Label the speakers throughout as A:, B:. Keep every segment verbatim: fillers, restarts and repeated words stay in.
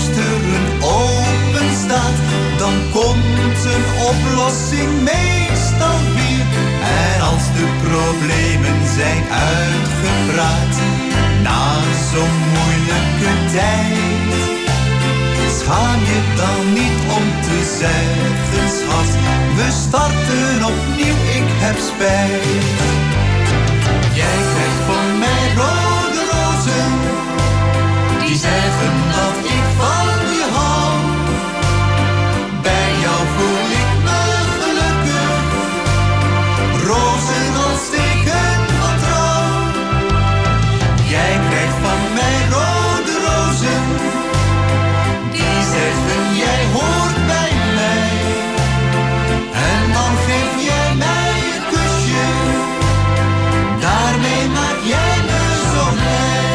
A: luisteren open staat, dan komt een oplossing meestal weer. En als de problemen zijn uitgepraat, na zo'n moeilijke tijd, schaam je dan niet om te zeggen, schat, we starten opnieuw, ik heb spijt. Jij krijgt van mij rode rozen, die zeggen dat ik van je hou. Bij jou voel ik me gelukkig, rozen als teken van trouw. Jij krijgt van mij rode rozen, die zeggen jij hoort bij mij. En dan geef jij mij een kusje, daarmee maak jij me zo blij.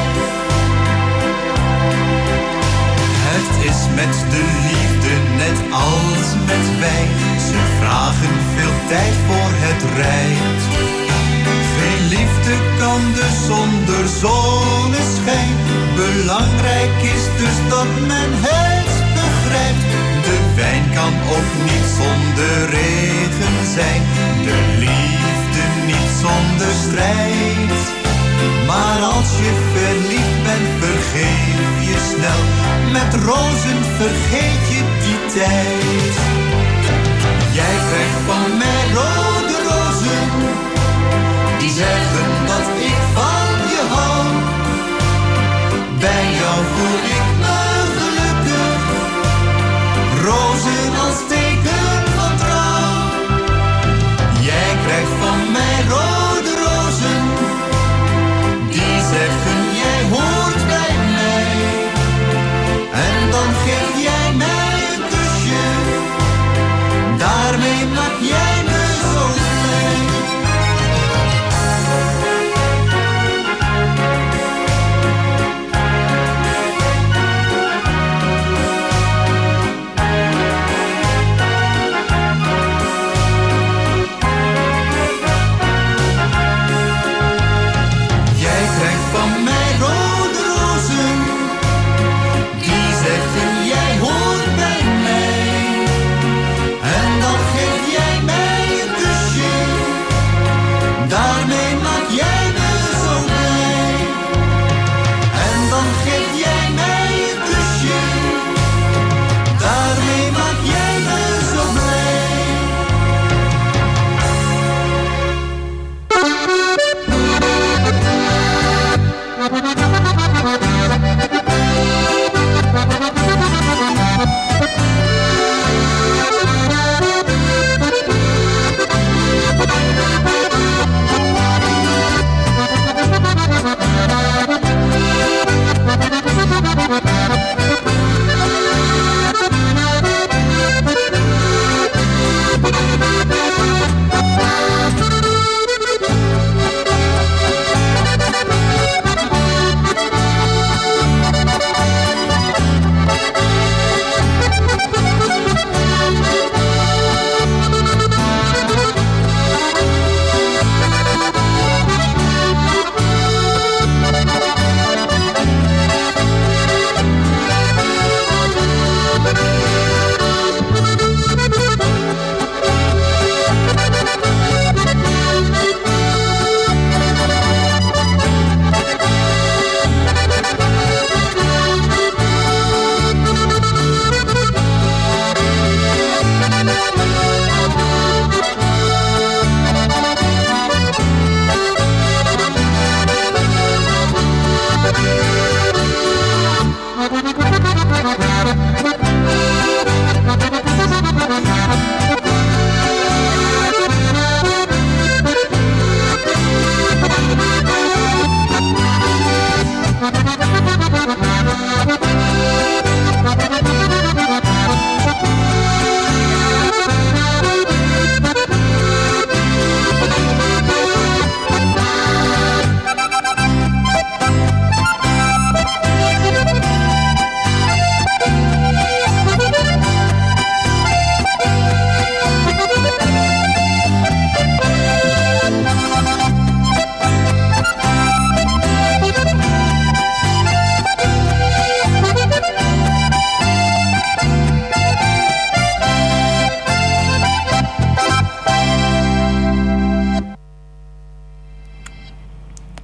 A: Het is met de liefde net als met wijn, ze vragen veel tijd voor het rijdt. Geen liefde kan dus zonder zonneschijn, belangrijk is dus dat men het begrijpt. De wijn kan ook niet zonder regen zijn, de liefde niet zonder strijd. Maar als je verliefd bent, vergeef je snel, met rozen vergeet je die tijd. Jij krijgt van mij rode rozen, die zeggen dat ik van je hou. Bij jou voel ik me gelukkig, rozen als teken van trouw. Jij krijgt van mij rode rozen, die zeggen jij hoort bij mij. En dan geef jij mij een kusje, daarmee maak jij me zo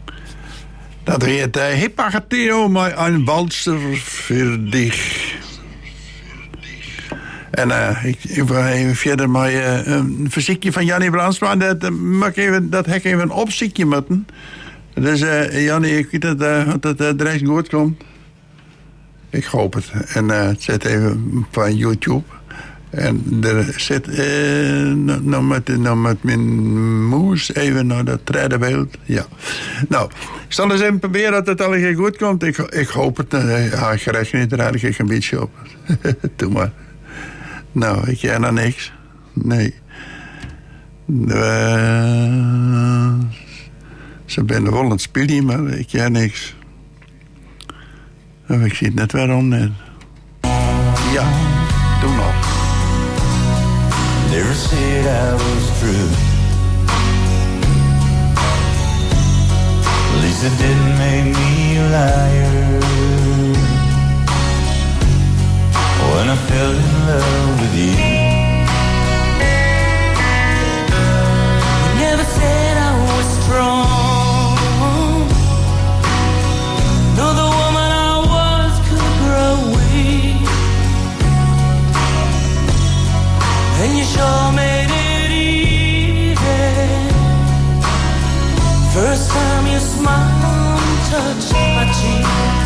B: Dat heet uh, Hippagateo, maar een walser voor dich. En uh, ik, ik wil even verder met uh, een verziekje van Jannie Brandsma. Dat, uh, mag ik even, dat heb ik even een opziekje moeten. Dus uh, Jannie, ik weet dat, uh, dat uh, de rest goed komt. Ik hoop het. En uh, het zit even van YouTube. En er zit uh, nog, met, nog met mijn moes even naar dat treden. Ja. Nou, ik zal eens even proberen dat het allemaal goed komt. Ik, ik hoop het. Uh, ja, ik reken niet, daar had ik een beetje op. Doe maar. Nou, ik ken er niks. Nee. Uh, ze zijn wel aan het spelen, maar ik ken niks. Ik zie het net waarom net. Ja, doe nog.
A: Never said I was true. At least it didn't make me a liar. When I fell in love with you, you never said I was strong. No, the woman I was could grow weak. And you sure made it easy. First time you smiled and touched my cheek.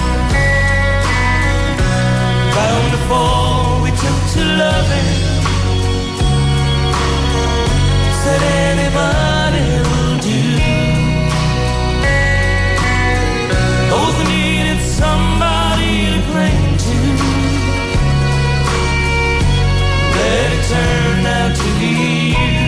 A: Bound to fall, we took to loving. Said anybody will do. Both needed somebody to cling to. But it turned out to be you.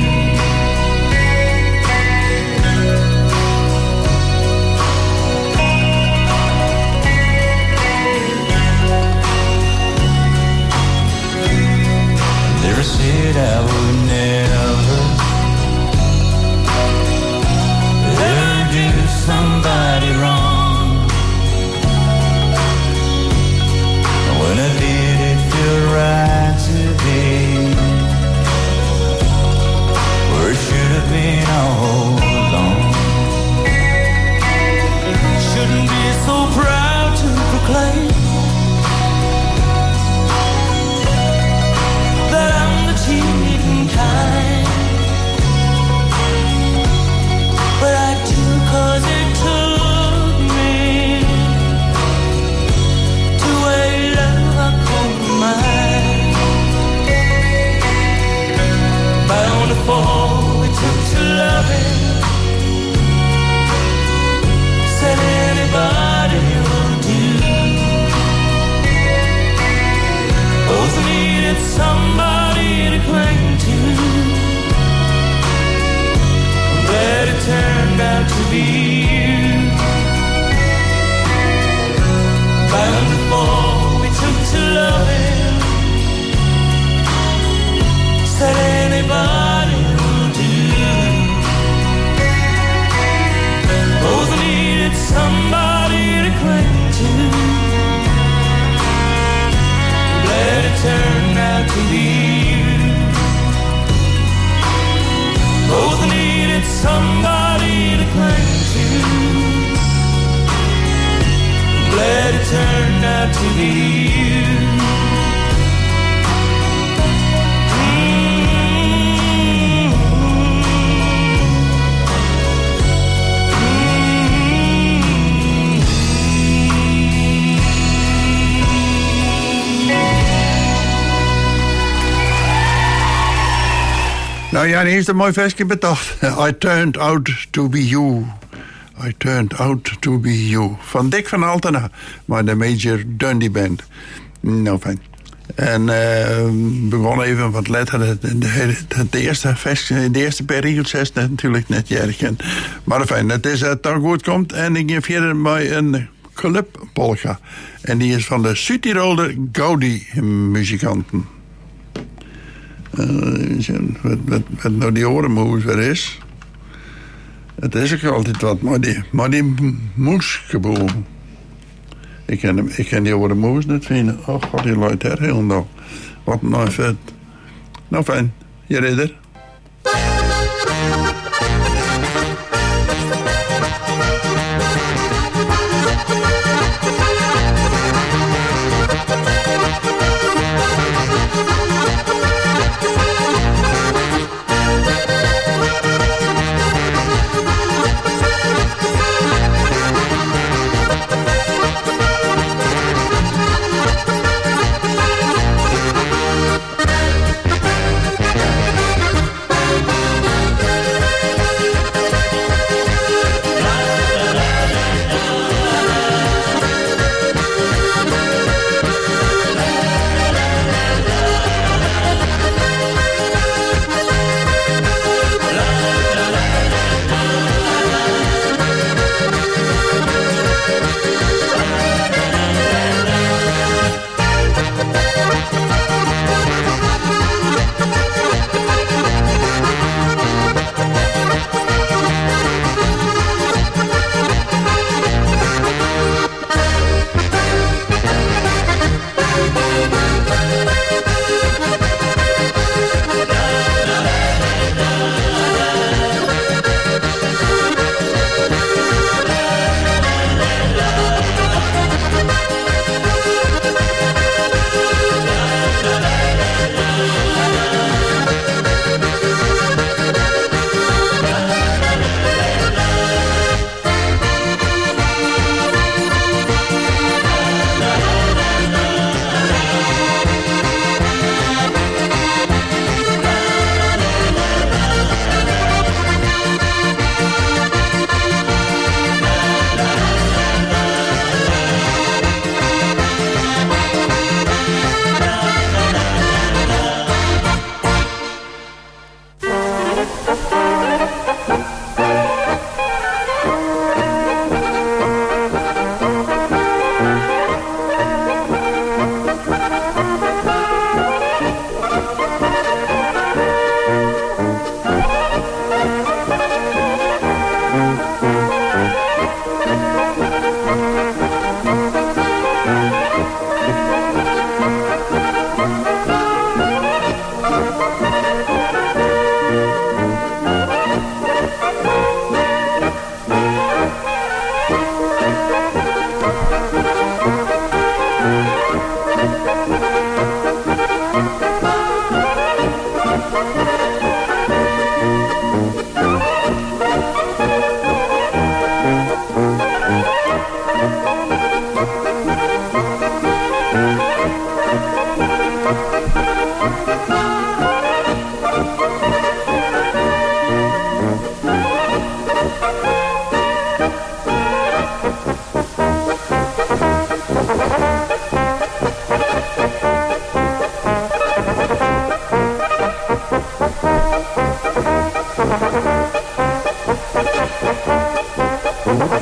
A: Never said I would never ever do somebody wrong. When I did, it felt right today, where it should have been all along. Shouldn't be so proud to proclaim that I'm the cheating kind, but I do 'cause it took me to a love I call mine. Bound to fall, it took to loving. Said anybody will do. Both needed somebody to cling to. I'm glad it turned out to be you. Bound to fall, we took to loving. Said anybody will do. Both needed somebody to cling to. Glad it turned out to be you. Both needed somebody to cling to. Glad it turned out to be you.
B: Nou ja, hier is een mooi versje bedacht. I turned out to be you. I turned out to be you. Van Dick van Altena, maar de Major Dundee Band. Nou, fijn. En uh, begon even wat letteren. De, de, de, de eerste versje, de eerste periode is natuurlijk net jaren. Maar fijn, het is dat het goed komt. En ik geef verder met een clubpolka. En die is van de Südtiroler Gaudi-muzikanten. Uh, wat, wat, wat nou die orenmoes weer is. Het is ook altijd wat, maar die, maar die moesgeboel. Ik ken, hem, ik ken die orenmoes niet vinden. Oh god, die luidt er heel nog. Wat nou vet. Nou fijn, je ridder.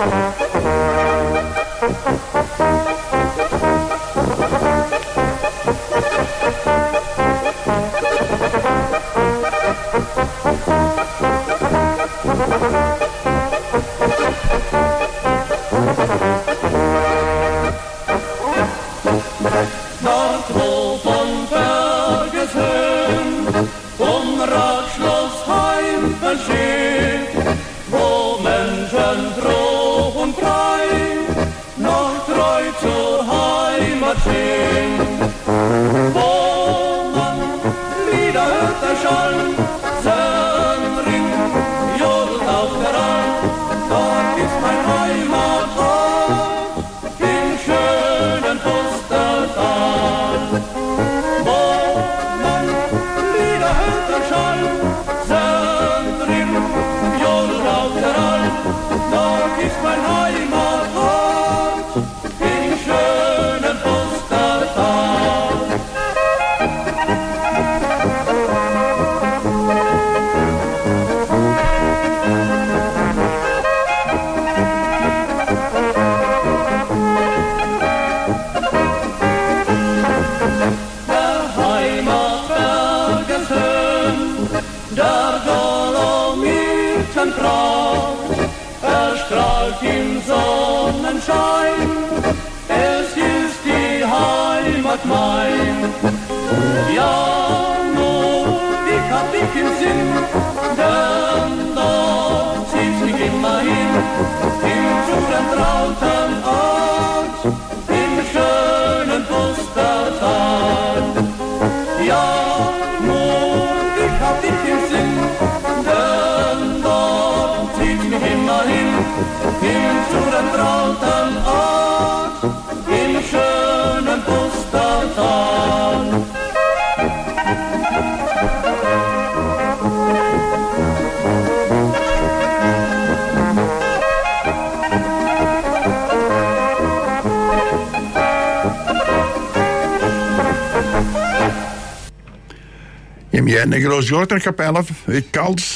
B: Ja, de Groot-Gorterkapelle uit Kals.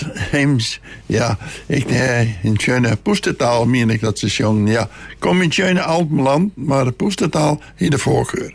B: Ja, ik, eh, in schöne poestentaal meen ik dat ze zongen. Ja, kom in schöne Alpenland, maar de poestentaal hier de voorkeur.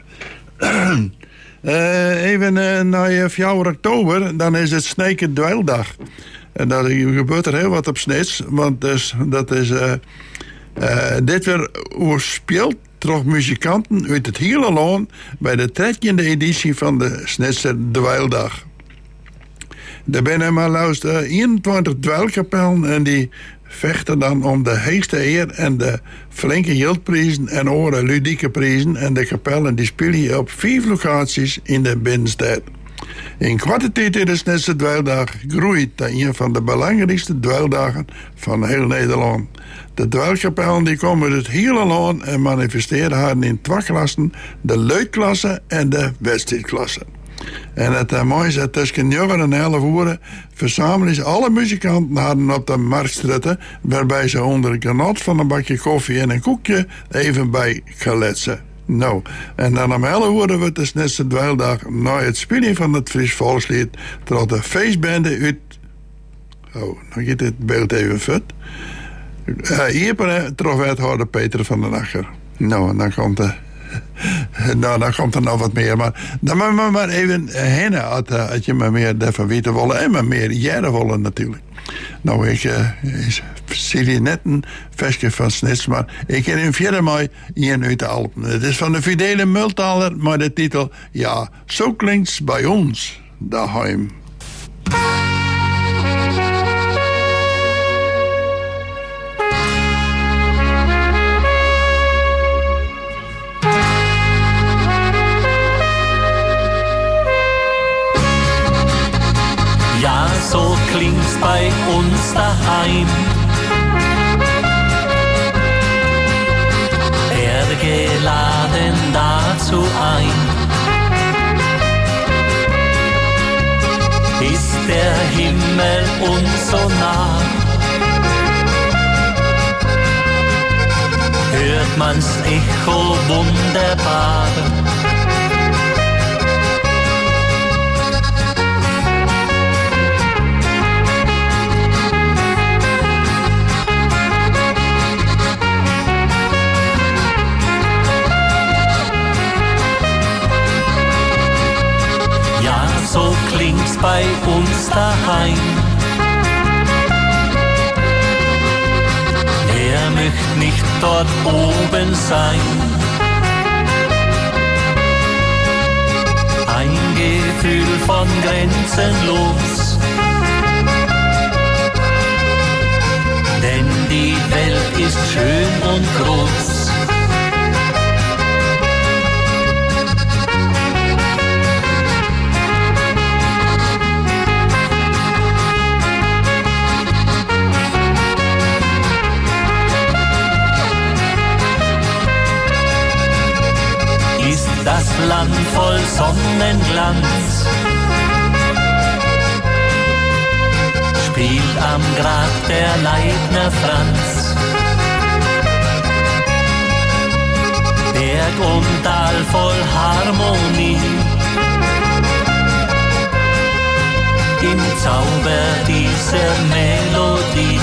B: uh, even uh, naar vier oktober, dan is het Sneken Dweildag. En daar gebeurt er heel wat op Snits, want dus, dat is uh, uh, dit weer oorspeeld door muzikanten uit het hele land bij de dertiende editie van de Snitse Dweildag. Er zijn maar luist uh, eenentwintig dweilkapellen en die vechten dan om de heegste eer en de flinke geldprijzen en andere ludieke prijzen. En de kapellen die spelen op vijf locaties in de binnenstad. In korte tijd in de Snitse Dweildag groeit dat een van de belangrijkste dweildagen van heel Nederland. De dweilkapellen die komen uit het hele land en manifesteren haar in twee klassen, de luidklasse en de wedstrijdklasse. En het uh, mooie is dat tussen negen en elf uur verzamelen ze alle muzikanten hadden op de marktstritten, waarbij ze onder het genot van een bakje koffie en een koekje even bij kletsen. Nou, en dan om elf uur wordt de Snitse Dweildag na het spelen van het Fries volkslied tot de feestbende uit. Oh, dan gaat dit beeld even fut. Uh, hier terug wethouder Peter van den Akker. Nou, en dan komt de. Nou, dan komt er nog wat meer. Maar dan moet je maar even heen als, als je maar meer daarvan weten willen. En maar meer jaren willen natuurlijk. Nou, ik uh, zie hier net een versje van Snits, maar ik ken hem verder maar hier uit de Alpen. Het is van de Fidele Multaler, maar de titel, ja, zo klinkt's bij ons, daheim.
C: So klingt's bei uns daheim. Werde geladen dazu ein. Ist der Himmel uns so nah? Hört man's Echo wunderbar? links bei uns daheim. Wer möchte nicht dort oben sein? Ein Gefühl von grenzenlos, denn die Welt ist schön und groß. Ist das Land voll Sonnenglanz, spielt am Grab der Leitner Franz. Berg und Tal voll Harmonie, im Zauber dieser Melodie.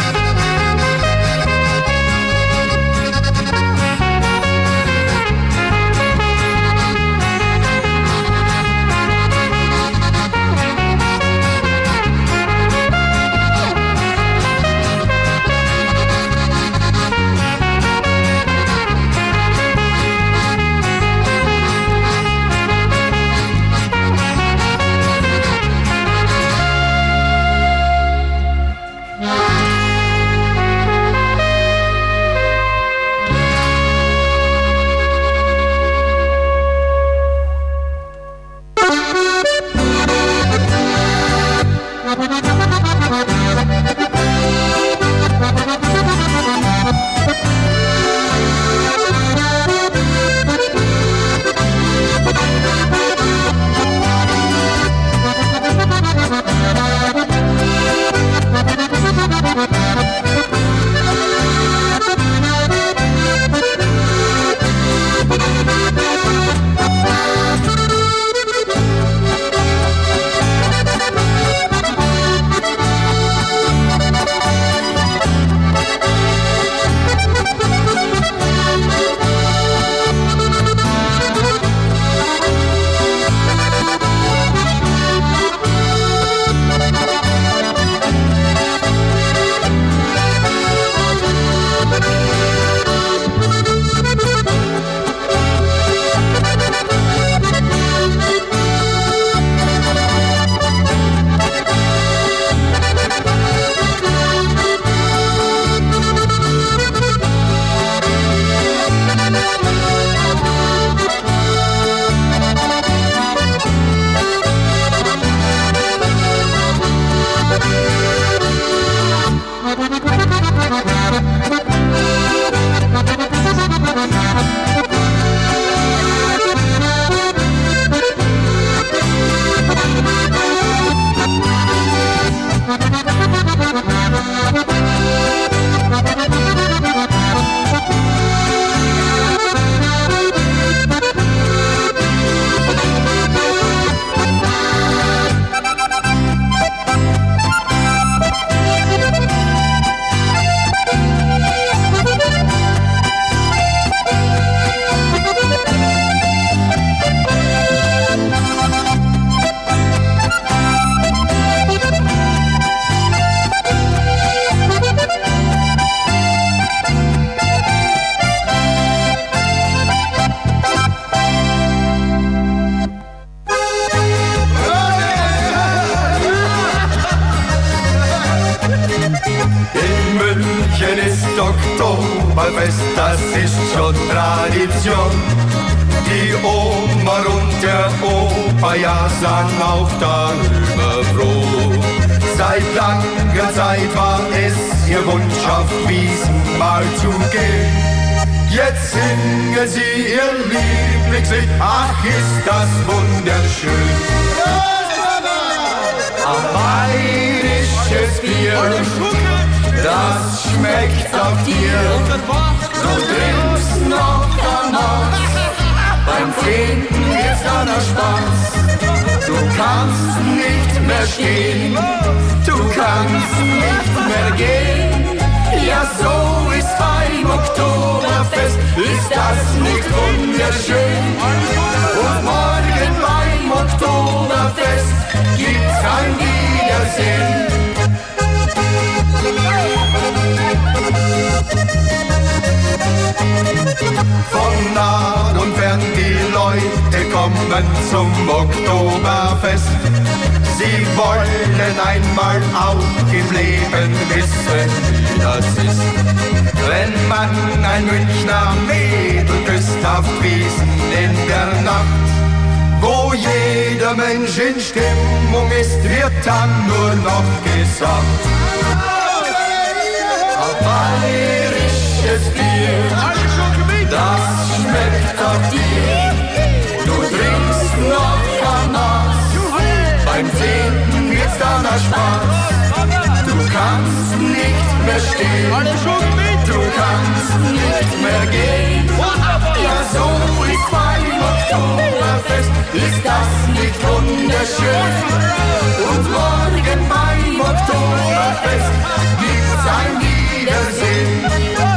D: Oktoberfest, das ist schon Tradition. Die Oma und der Opa, ja, sang auch darüber froh. Seit langer Zeit war es ihr Wunsch, auf Wiesen mal zu gehen. Jetzt singen sie ihr Lieblingslied, ach, ist das wunderschön. Ein bayerisches Bier, das schmeckt auf dir. Du trinkst noch damals, beim Trinken wird's dann noch Spaß. Du kannst nicht mehr stehen, du kannst nicht mehr gehen. Ja, so ist beim Oktoberfest, ist das nicht wunderschön? Und morgen beim Oktoberfest Von nah und fern die Leute kommen zum Oktoberfest. Sie wollen einmal auch im Leben wissen, wie das ist. Wenn man ein Münchner Mädel küsst auf Wiesen in der Nacht, wo jeder Mensch in Stimmung ist, wird dann nur noch gesagt: bayerisches Bier, das schmeckt auf dir. Du trinkst noch ein Maß, beim zehnten wird's dann ein Spaß. Du kannst nicht mehr stehen, du kannst nicht mehr gehen. Ja, so ist beim Oktoberfest, ist das nicht wunderschön? Und morgen beim Oktoberfest gibt's ein Wiedersehen.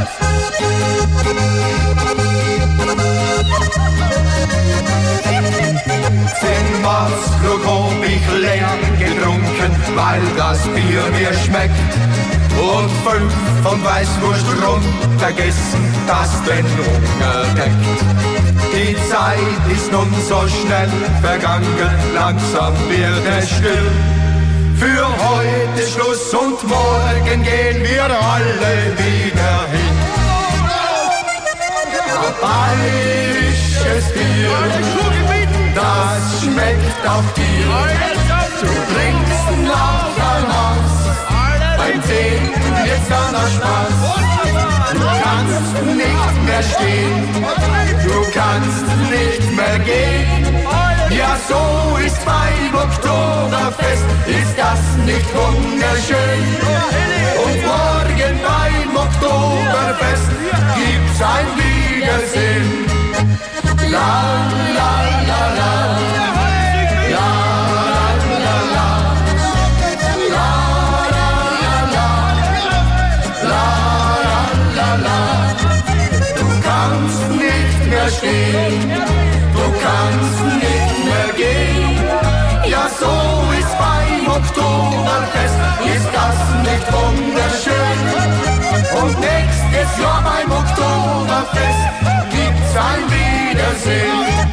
D: Zehnmal Krug hab ich leer getrunken, weil das Bier mir schmeckt. Und fünf von Weißwurst runtergessen, das den Hunger deckt. Die Zeit ist nun so schnell vergangen, langsam wird es still. Für heute Schluss und morgen gehen wir alle wieder hin. Bayerisches Bier, das schmeckt auch dir. Du trinkst noch ein Maß, beim zehnten wird's dann noch Spaß. Du kannst nicht mehr stehen, du kannst nicht mehr gehen. Ja, so ist beim Oktoberfest, ist das nicht wunderschön? Und morgen beim Oktoberfest gibt's ein Wiedersehen. La, la, la, la. La, la, la, la. La, la, la, la. La, la, la, la. Du kannst nicht mehr stehen, du kannst nicht mehr gehen. Ja, so ist beim Oktoberfest, ist das nicht wunderschön? Und nächstes Jahr beim Oktoberfest gibt's ein Wiedersehen.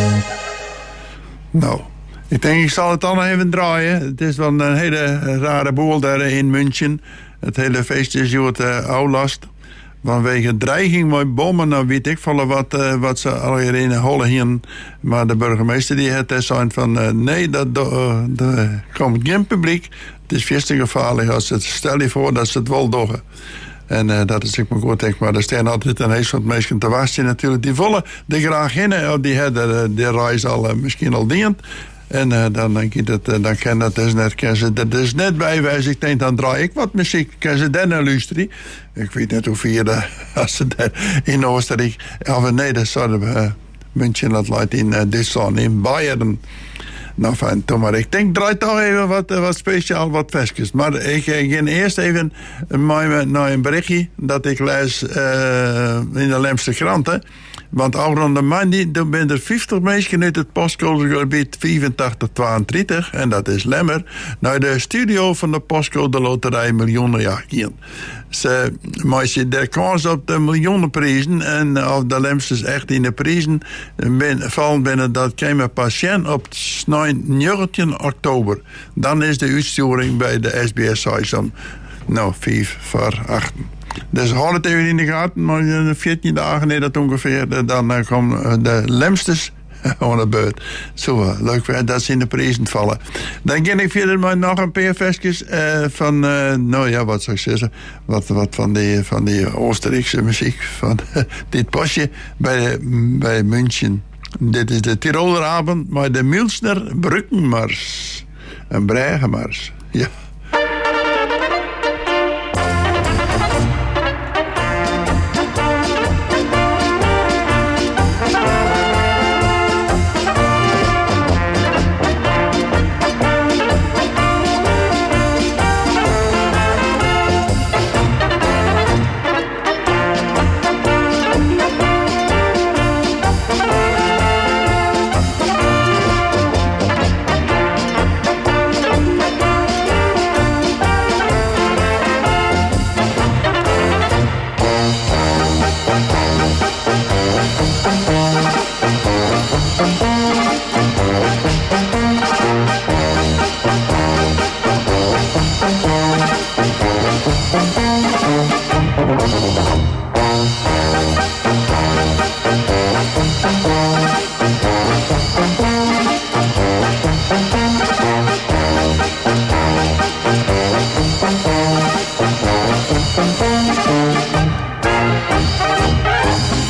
B: Nou, ik denk ik zal het dan nog even draaien. Het is wel een hele rare boel daar in München. Het hele feest is uit uh, oudlast. Vanwege dreiging met bommen, nou weet ik veel wat, uh, wat ze al hier in hollen hier. Maar de burgemeester die het zei van uh, nee, dat uh, er komt geen publiek. Het is veel te gevaarlijk als het, stel je voor dat ze het wel doen. En uh, dat is ik me goed denk, maar er staan altijd een heel soort mensen te wachten natuurlijk. Die vullen er graag in, die hebben de reis al uh, misschien al dient. En uh, dan denk ik dat, uh, dan kan dat dus net, kan ze, dat is net bijwijzen. Ik denk, dan draai ik wat muziek, kan ze dan luisteren. Ik weet niet hoeveel de, als ze de, in Oostenrijk, of nee, dat zouden we uh, München dat laat in uh, Duitsland, in Bayern. Nou, fijn, toch maar. Ik denk, draai toch even wat, wat speciaal, wat vestjes. Maar ik ga eerst even naar een berichtje dat ik lees uh, in de Lemster kranten. Want al rond de maand, dan zijn er vijftig mensen uit het postcodegebied vijfentachtig tweeëntwintig, en dat is Lemmer, naar de studio van de postcode loterij miljoenenjacht gaan. Ze maken de kans op de miljoenenprijzen, en als de Lemsters echt in de prijzen ben, vallen binnen, dat komen patiënt op negentien oktober. Dan is de uitsturing bij de S B S om nou, vijf voor achten. Dus houd het even in de gaten, maar in veertien dagen is dat ongeveer, dan komen de Lemsters aan de beurt. Zo, leuk dat ze in de prijzen vallen. Dan ga ik verder maar nog een paar versjes uh, van, uh, nou ja, wat zou ik zeggen, wat, wat van die, van die Oostenrijkse muziek, van uh, dit postje bij, bij München. Dit is de Tiroleravond, maar de Münchner Brückenmars. Een Bregenmars, ja.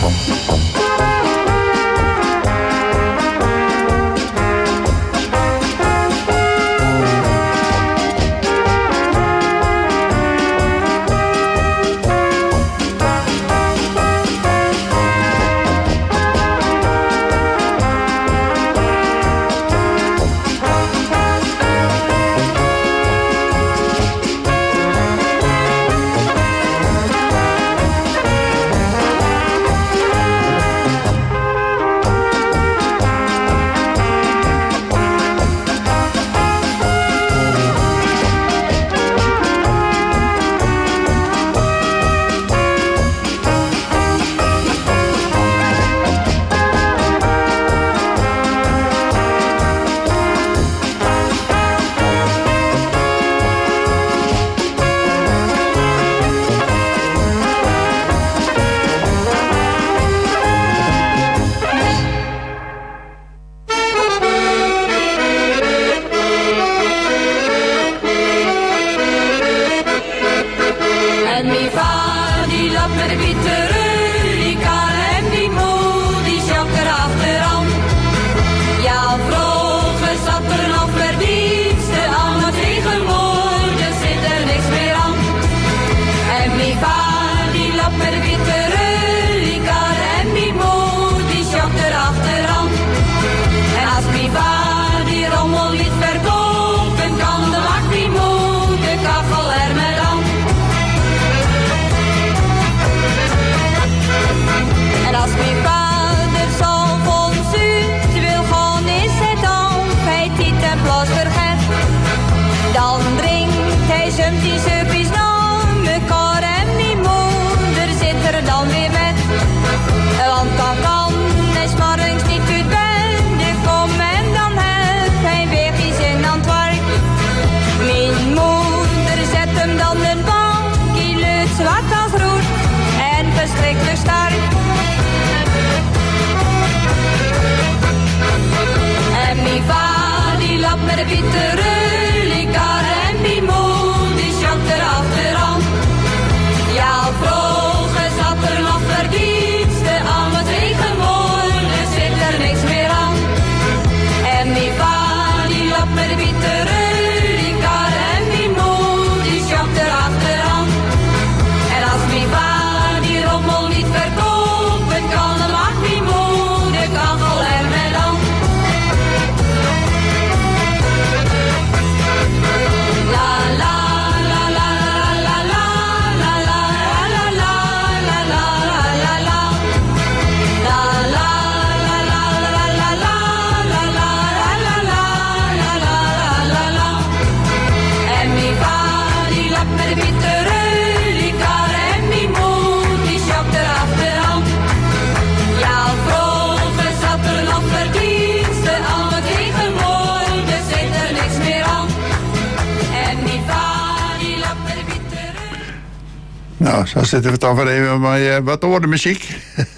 B: Nou, zo zitten we toch weer even bij uh, wat oude muziek.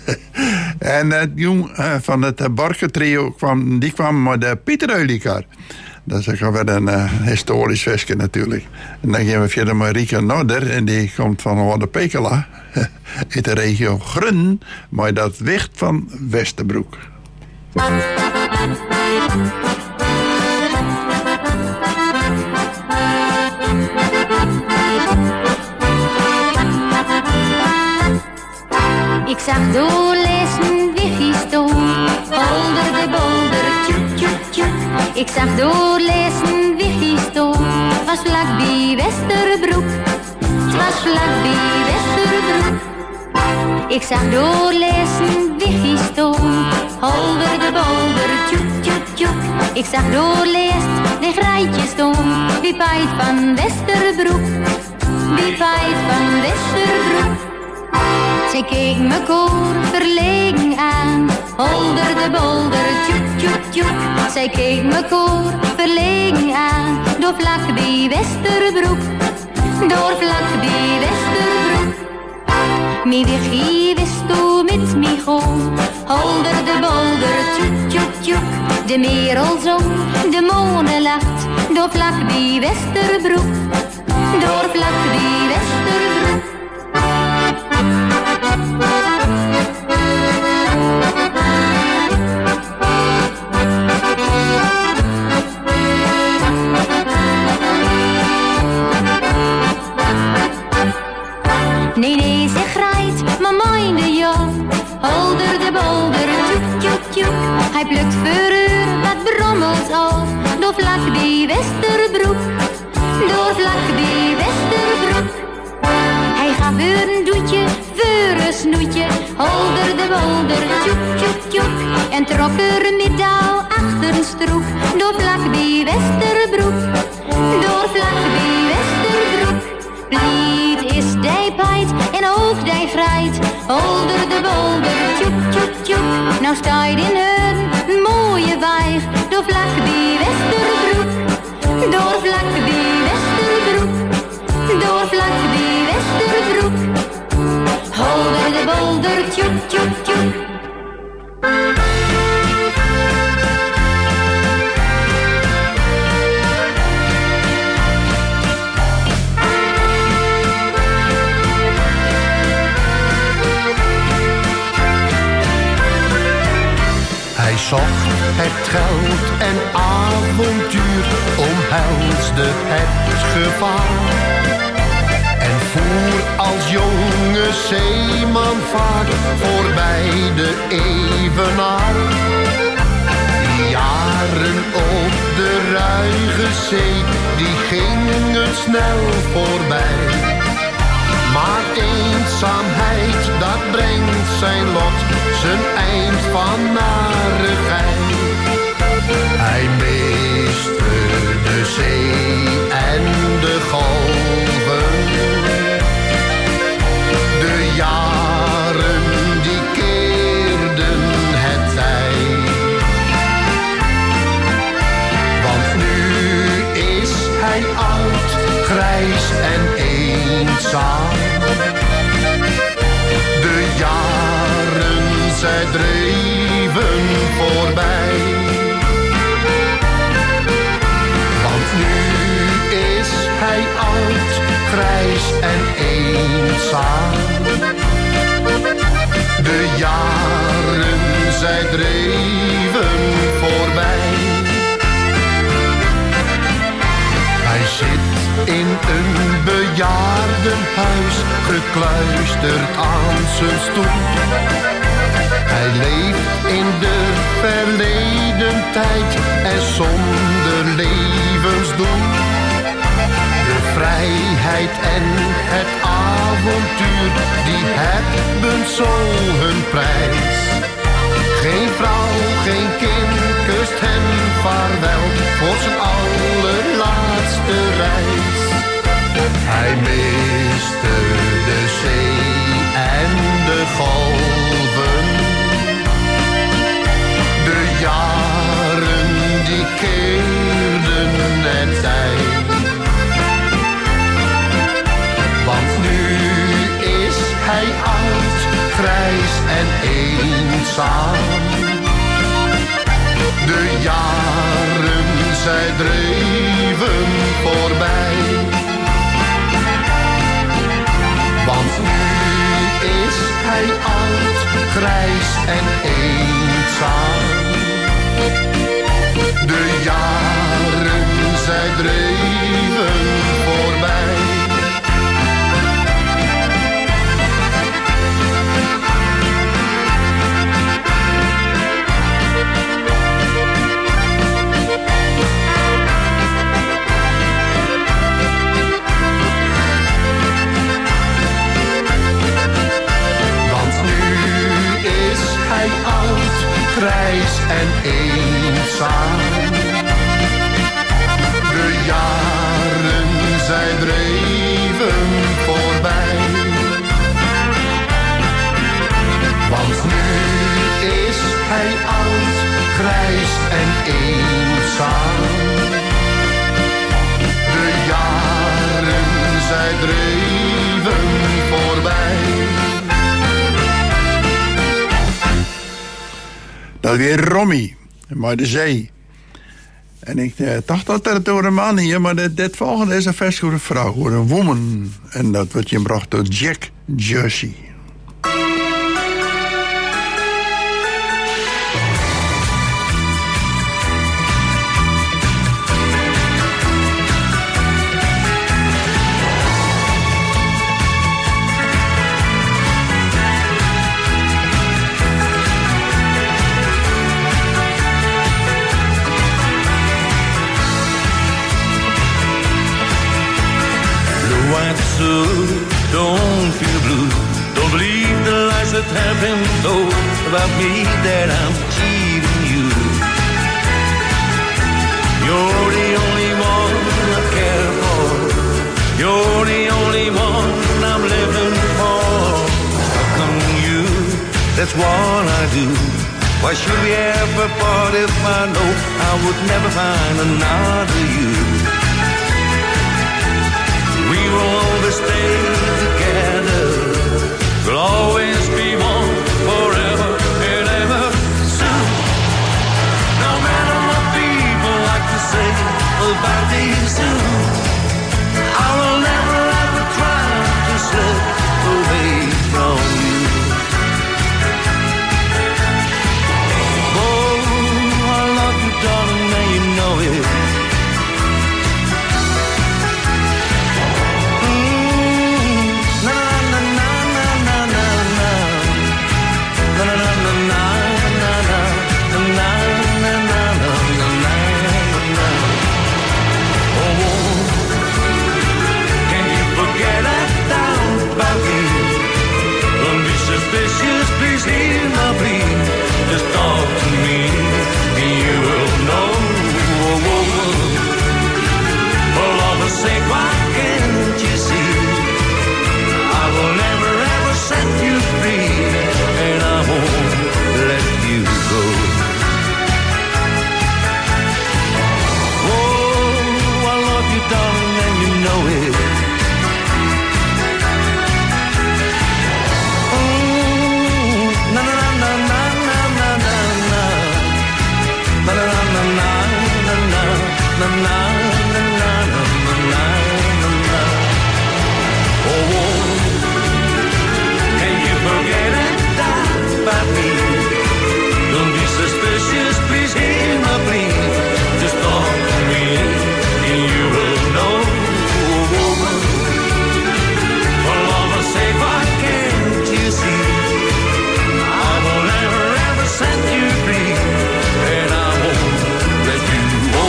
B: En het uh, jong uh, van het uh, Borke trio kwam, die kwam met de Pieter Ulikar. Dat is ook weer een uh, historisch versje natuurlijk. En dan gaan we verder met Rika Nodder. En die komt van Oude Pekela. uit de regio Grun. Maar dat wicht van Westerbroek.
E: Ik zag doorlezen wichtiestoom, holder de bolder, tjoek, tjoek, tjoek. Ik zag doorlezen wichtiestoom, het was vlak bij Westerbroek. Het was vlak bij Westerbroek. Ik zag doorlezen wichtiestoom, holder de bolder, tjoek, tjoek, tjoek. Ik zag doorlezen de graantjestoom, wie paait van Westerbroek, wie paait van Westerbroek. Zij keek me koor verlegen aan, holder de bolder, tjoek, tjoek, tjoek. Zij keek me koor verlegen aan, door vlak bij Westerbroek, door vlak bij Westerbroek. Mi wichie wist toe met mi goon, holder de bolder, tjoek, tjoek, tjoek. De merel zong, de monen lacht, door vlak bij Westerbroek, door vlak bij Westerbroek. Hij plukt voor wat brommels af, door vlak die Westerbroek, door vlak die Westerbroek. Hij gaat voor een doetje, voor een snoetje, holder de bolder, tjoek, tjoek, tjoek. En trok er met touw achter een stroek, door vlak die Westerbroek, door vlak die Westerbroek. Lied is die pijt en ook die grijt, holder de bolder, tjoek, tjoek, tjoek. Nou sta je in hun mooie weig, door vlak die Westerbroek, door vlak die Westerbroek, door vlak die Westerbroek. Holder de bolder, tjoek, tjoek, tjoek.
F: Hij zocht het geld en avontuur, omhelsde het gevaar. En voer als jonge zeeman vaak voorbij de evenaar. Die jaren op de ruige zee, die gingen snel voorbij. Maar eenzaamheid, dat brengt zijn lot, zijn eind van narigheid. Hij miste de zee en de golven. De jaren die keerden het tij. Want nu is hij oud, grijs en eenzaam. De jaren, zij dreven voorbij. Want nu is hij oud, grijs en eenzaam. De jaren, zij dreven voorbij. Hij zit in een bejaardenhuis, gekluisterd aan zijn stoel. Hij leeft in de verleden tijd en zonder levensdoel. De vrijheid en het avontuur, die hebben zo hun prijs. Geen vrouw, geen kind kust hem vaarwel voor zijn allerlaatste reis. Hij miste de zee en de golven. De jaren die keerden het tij. Want nu is hij oud, grijs en eenzaam. De jaren, zij dreven voorbij. Want nu is hij oud, grijs en eenzaam. De jaren, zij dreven voorbij. Hij oud, grijs en eenzaam. De jaren, zij dreven voorbij. Want nu is hij oud, grijs en eenzaam. De jaren, zij dreven voorbij.
B: Dat weer Romy, maar de zee. En ik eh, dacht dat het over een man hier, maar dit, dit volgende is een vers voor een vrouw, voor een woman. En dat wordt je gebracht door Jack Jersey.
G: know about me that I'm cheating you. You're the only one I care for. You're the only one I'm living for. Stuck on you, that's what I do. Why should we ever part if I know I would never find another you? We will always stay together. We'll always be one forever and ever soon. No matter what people like to say about these two, I will never ever try to slip away from you. Oh, I love you, darling, and you know it. Suspicious, please hear my plea. Just talk to me, and you will know. Oh, oh, oh. For love's sake, why can't you see? I will never ever set you free, and I won't let you go. Oh, I love you, darling, and you know it. Please hear my plea. Just talk to me, and you will know. For love's sake, why can't you see? I will never ever set you free, and I won't let you go.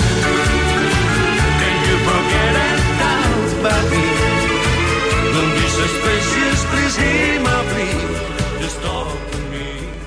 G: Can you forget and doubt about me? Don't be suspicious, please hear my plea. Just talk to me.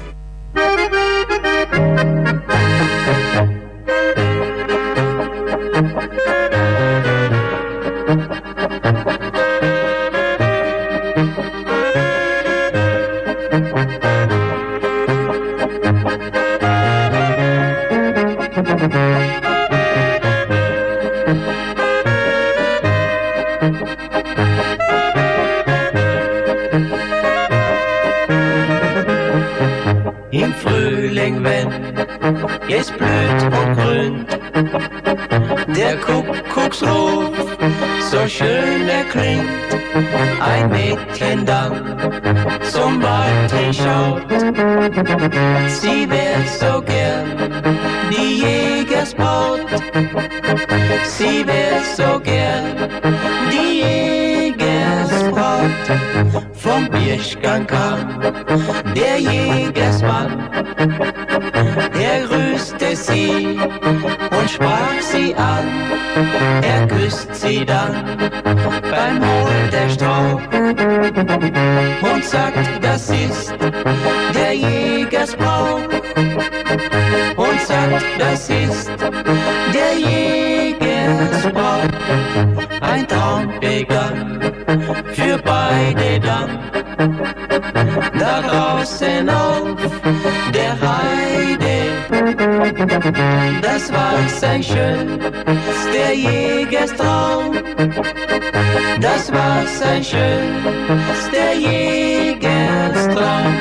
G: Im Frühling, wenn es blüht und grünt, der Kuckucksruf so schön erklingt, ein Mädchen dann zum Wald hinschaut, sie wär so gern die Jägersbraut, sie wär so gern die Jägersbraut. Vom Birschgang kam der Jägersmann, er grüßte sie und sprach sie an, er küsst sie dann beim Holen der Strauch und sagt, das ist der Jägersbrauch, und sagt, das ist der Jägersbrauch. Ein Traum begann für beide dann, da draußen auf der Heide. Das war sein schönster Jägerstraum, das war sein schönster Jägerstraum.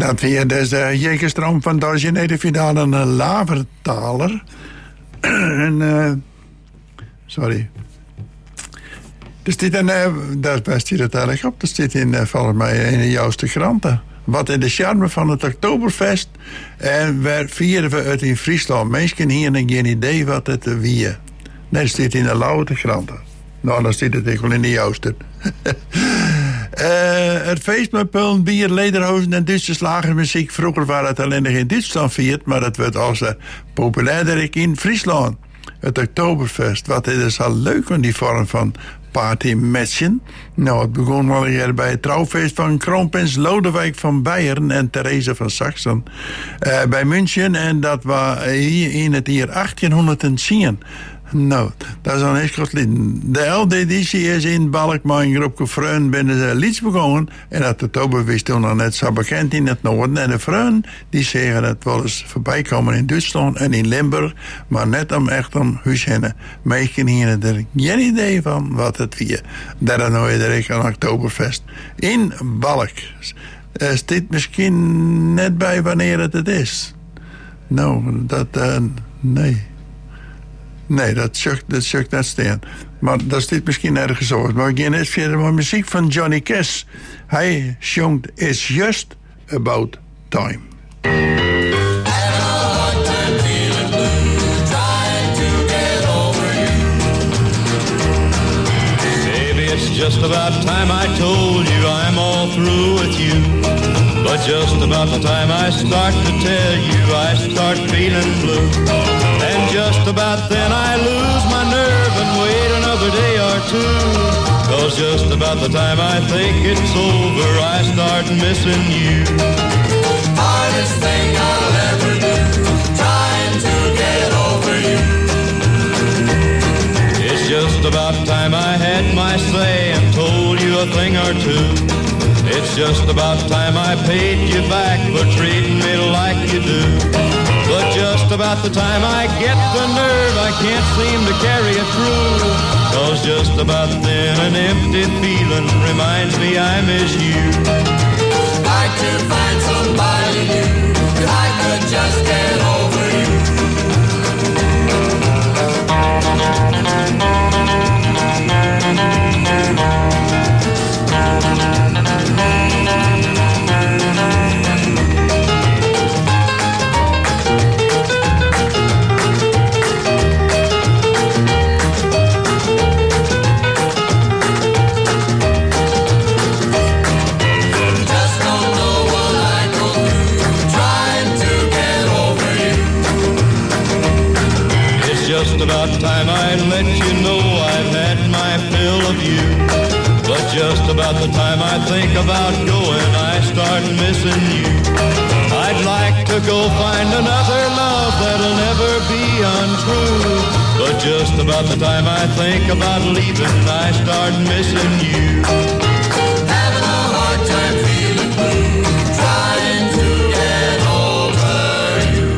B: Dat weer dus de Jekerstroom van de originele finale een Lavertaler. en, uh, sorry. Er staat een, uh, daar staat het eigenlijk op. Er staat in, uh, volgens mij in de juiste kranten. Wat in de charme van het Oktoberfest. En waar vieren we het in Friesland? Mensen hier hebben geen idee wat het wie. Nee, dat staat in de Lauwe kranten. Nou, dan staat het wel in de juiste. Uh, het feest met pullen, bier, lederhozen en Duitse slagermuziek. Vroeger waren het alleen nog in Duitsland viert, maar het werd als uh, populairder in Friesland. Het Oktoberfest, wat is al leuk in die vorm van partymatchen. Nou, het begon al hier bij het trouwfeest van kroonprins Lodewijk van Beieren en Therese van Saxen uh, bij München. En dat was hier in het jaar achttienhonderdtien. Nou, dat is dan heel goed geleden. De elfde editie is in Balk, maar een groepje vrienden binnen de Lieds begonnen. En dat Oktober was toen nog net zo bekend in het noorden. En de vrienden die zeggen dat wel eens voorbij komen in Duitsland en in Limburg. Maar net om echt om huishennen. Meesten hier er geen idee van wat het weer. Dat is nooit direct een Oktoberfest. In Balk. Uh, staat misschien net bij wanneer het het is. Nou, dat, uh, nee. Nee, dat zucht, dat zucht net staan. Maar dat is dit misschien ergens zo. Maar we gaan eens verder met muziek van Johnny Cash. Hij zongt It's Just About Time.
G: Baby, it's just about time I told you I'm all through with you. But just about the time I start to tell you I start feeling blue. And just about then I lose my nerve and wait another day or two. Cause just about the time I think it's over, I start missing you. Hardest thing I'll ever do, trying to get over you. It's just about time I had my say and told you a thing or two. It's just about time I paid you back for treating me like you do. But just about the time I get the nerve, I can't seem to carry it through. Cause just about then an empty feeling reminds me I miss you. Like to find somebody new, that I could just get over you. Just about time I let you know I've had my fill of you. But just about the time I think about going, I start missing you. I'd like to go find another love that'll never be untrue. But just about the time I think about leaving, I start missing you. Having a hard time feeling blue, trying to get over you.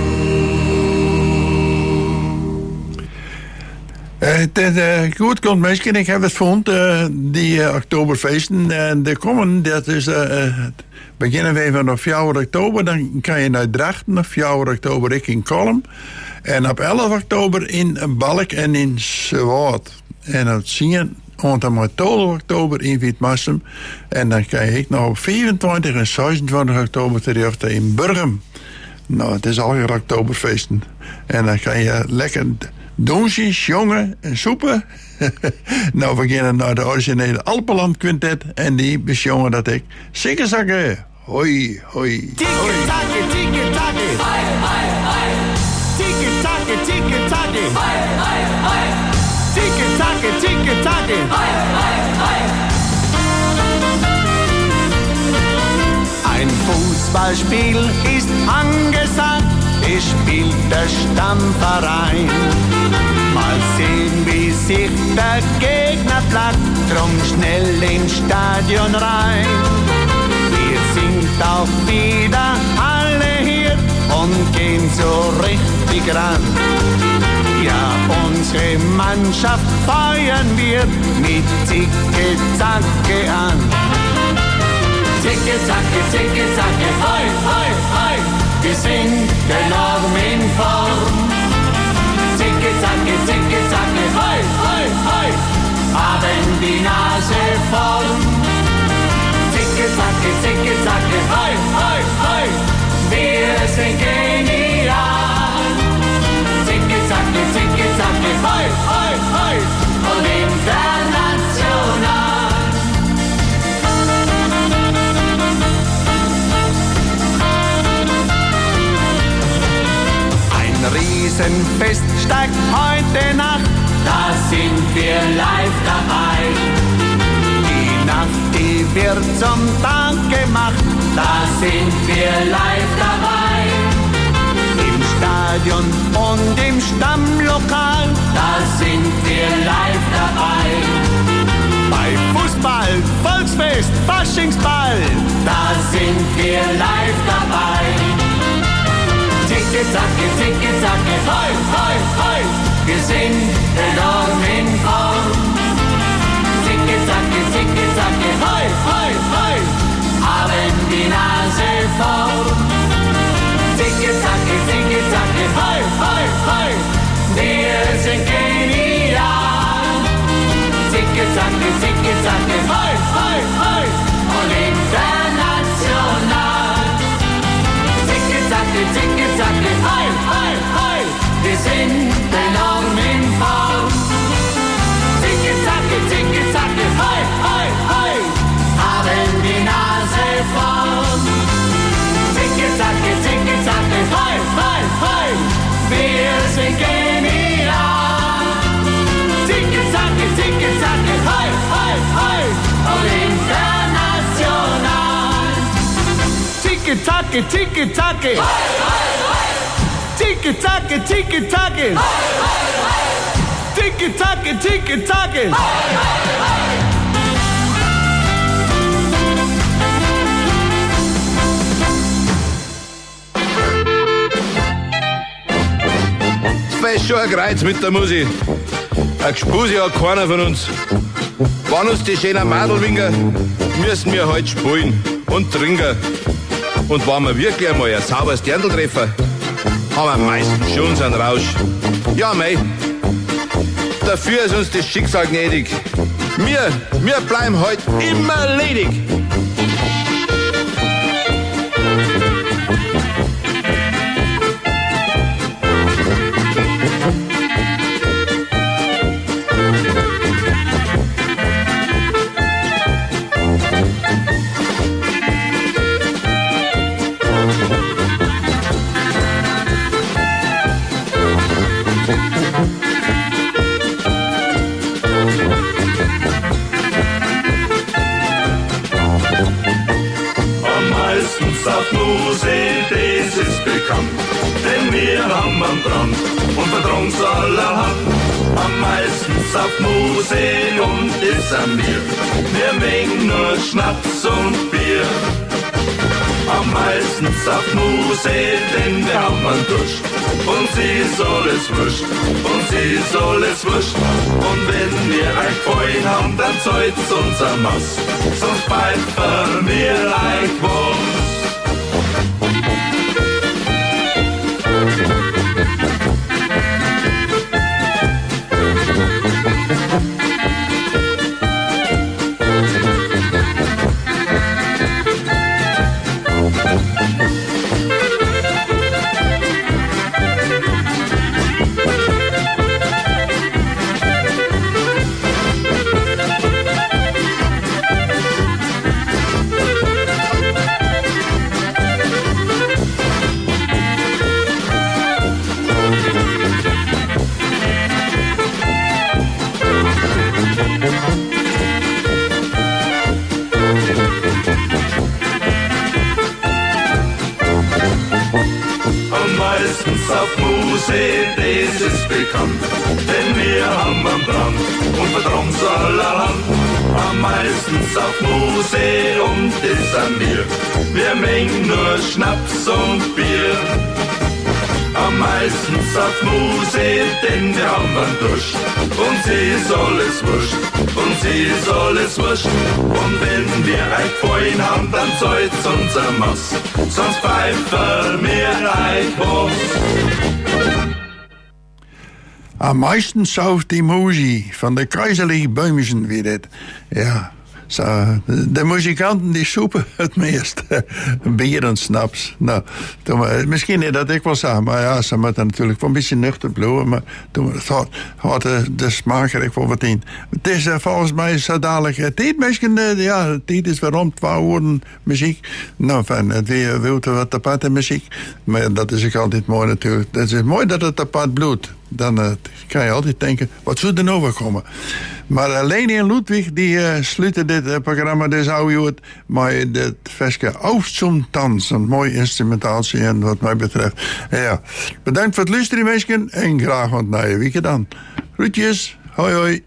B: Het is uh, goed komt misschien. Ik heb het vond, uh, die uh, Oktoberfeesten. En uh, de komen, dat is uh, beginnen we van op vier oktober. Dan kan je naar Drachten. Op vier oktober ik in Kolm. En op elf oktober in Balk en in Zwaard. En op tien en twaalf oktober in Wietmassum. En dan kan je nog op vierentwintig en zesentwintig oktober terug in Burgum. Nou, het is alweer Oktoberfeesten. En dan kan je lekker donsjes, jongen en soepen. Nou, we gaan naar de originele Alpenland Quintet. En die bezongen dat ik zikkerzakken. Hoi, hoi.
H: Tiki-taki, tiki-taki. Hai, hai, hai. Tiki-taki, tiki-taki. Hai, hai, hai. Tiki-taki, tiki-taki. Hai, hai, hai. Ein Fußballspiel ist angesagt, es spielt der Stammverein. Mal sehen, wie sich der Gegner plagt, drum schnell ins Stadion rein. Wir sind auch wieder alle hier und gehen so richtig ran. Ja, unsere Mannschaft feiern wir mit Zicke-Zacke an. Zicke, zacke, zicke, zacke, hoi, hoi, hoi. Wir sind enorm in Form. Zicke, zacke, zicke, zacke, hoi, hoi, hoi. Haben die Nase voll. Zicke, zacke, zicke, zacke, hoi, hoi, hoi. Wir sind genial. Zicke, zacke, zicke, zacke, hoi, hoi, hoi. Und international. Ein Riesenfest steigt heute Nacht. Da sind wir live dabei. Die Nacht, die wird zum Tag gemacht. Da sind wir live dabei. Im Stadion und im Stammlokal. Da sind wir live dabei. Bei Fußball, Volksfest, Faschingsball. Da sind wir live dabei. Zicke, zacke, zicke, zacke, hoi, hoi, hoi. Wir sind enorm in Form. Zicke, zacke, zicke, zacke, hoi, hoi, hoi. Haben die Nase voll. Zicke, zacke, zicke, zacke, hoi, hoi, hoi. Wir sind genial. Zicke, zacke, zicke, zacke, hoi, hoi, hoi. Und international. Zicke, zacke, zicke, zacke, hoi, hoi, hoi. Wir sind enorm in Form. Zicke, zacke, zicke, zacke, hoi, hoi, hoi. Haben die Nase voll. Zicke, zacke, zicke, zacke, hoi, hoi, hoi. Wir sind genial. Zicke, zacke, zicke, zacke, hoi, hoi, hoi. Und international. Zicke, zacke, zicke, zacke. Hoi, hoi, hoi. Tiki taka, tiki taka. Tiki taka, tiki taka.
I: Das ist schon ein Kreuz mit der Musik. Ein Gespusi hat keiner von uns. Wenn uns die schönen Madel winken, müssen wir halt spielen und trinken. Und wenn wir wirklich einmal ein sauberes Dirndl treffen, haben wir meistens schon unseren Rausch. Ja, mei, dafür ist uns das Schicksal gnädig. Wir, wir bleiben halt immer ledig.
G: Das ist bekannt, denn wir haben am Brand und Verdrungs allerhand. Am meisten Saftmuse und ist an mir, wir mengen nur Schnaps und Bier. Am meisten Saftmuse, denn wir haben an Durst. Und sie ist alles wurscht, und sie ist alles wurscht. Und wenn wir euch gefallen haben, dann zahlt uns ein Maß, sonst pfeifen wir euch was. Das ist bekannt, denn wir haben am Brand und Verdrungs allerhand. Am meisten Saftmuse und das an mir, wir mengen nur Schnaps und Bier. am meisten auf Muse, denn wir haben einen Durst. Und sie ist alles wurscht, und sie ist alles wurscht. Und wenn wir euch vorhin haben, dann soll's unser Maß, sonst pfeifen wir euch was.
B: Am meisten sauft die Musi van de Kaiserliche Böhmischen wie dit. Ja, zo, de muzikanten die soepen het meest. Bier en snaps. Nou, toen, misschien niet dat ik wel zei, maar ja, ze moeten natuurlijk wel een beetje nuchter bloeien. Maar toen had, had de, de smaak er wel wat in. Het is uh, volgens mij zo dadelijk uh, tijd. Misschien, uh, ja, de tijd is waarom twee uur muziek. Nou, van het weer wilt wat aparte muziek. Maar dat is ook altijd mooi natuurlijk. Het is mooi dat het apart bloedt. Dan uh, kan je altijd denken, wat zou er nou weer komen? Maar uh, Leni en Ludwig, die uh, sluiten dit uh, programma, dit audio, maar het versje Auf zum Tanz. Een mooie instrumentatie en wat mij betreft. Uh, ja. Bedankt voor het luisteren, mensen, en graag wat naar je weekend dan. Groetjes, hoi hoi.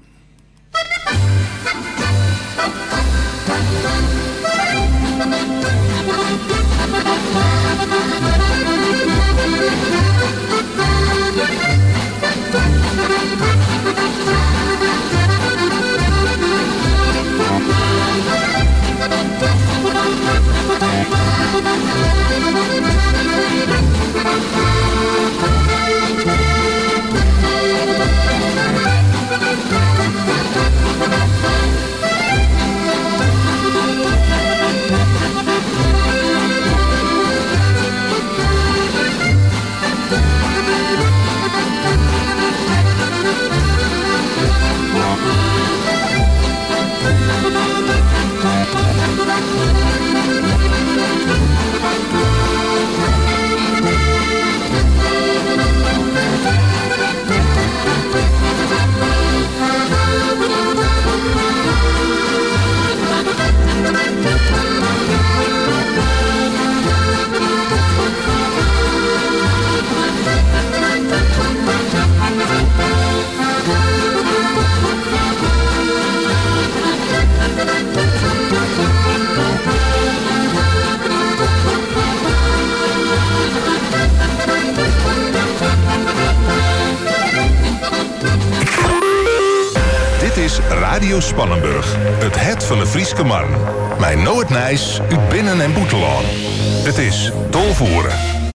J: Radio Spannenburg, het het van de Frieske Marn. Mijn Noordnijs, uit Binnen- en Boetelaan. Het is Tolvoeren.